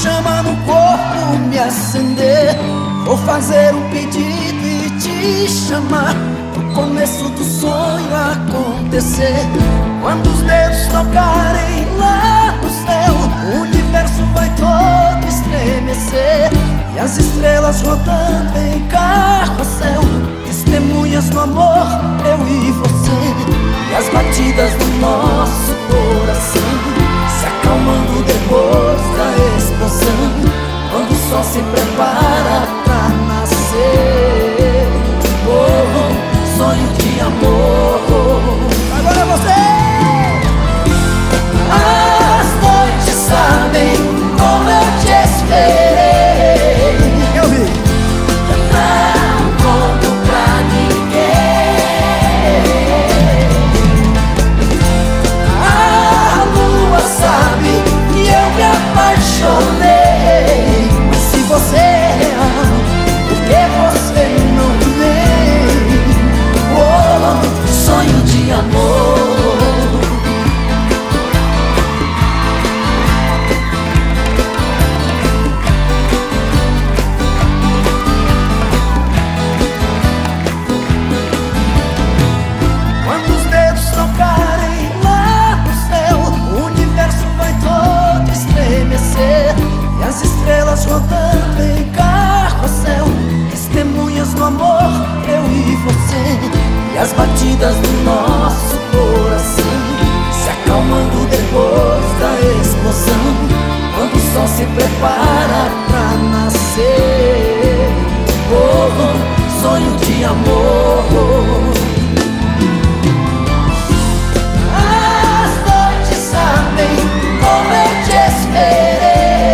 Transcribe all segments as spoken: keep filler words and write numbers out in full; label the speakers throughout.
Speaker 1: chama no corpo me acender. Vou fazer um pedido e te chamar pro começo do sonho acontecer. Quando os dedos tocarem lá no céu, o universo vai todo estremecer. E as estrelas rodando em carrossel, testemunhas do amor, eu e você. E as batidas do nosso coração se acalmando depois da explosão, quando o sol se prepara pra nascer. Oh, sonho de amor. Agora é você! As noites sabem como eu te esperei. Eu vi. Não conto pra ninguém. A lua sabe que eu me apaixonei. Mas se você é real, por que você não vem? Oh, sonho de amor. E as estrelas rodando em carrossel, testemunhas do amor, eu e você. E as batidas do nosso coração se acalmando depois da explosão, quando o sol se prepara pra nascer. Oh, sonho de amor. As noites sabem como eu te esperei.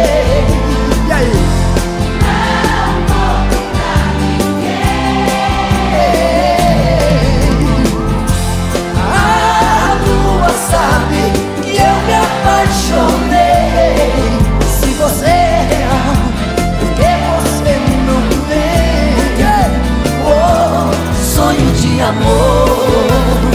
Speaker 1: Se você é real, por que você não vem? Oh, sonho de amor.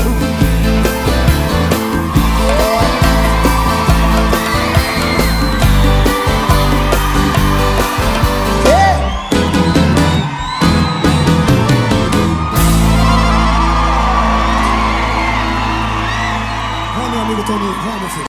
Speaker 2: Vai, meu amigo Toninho, vai, meu filho.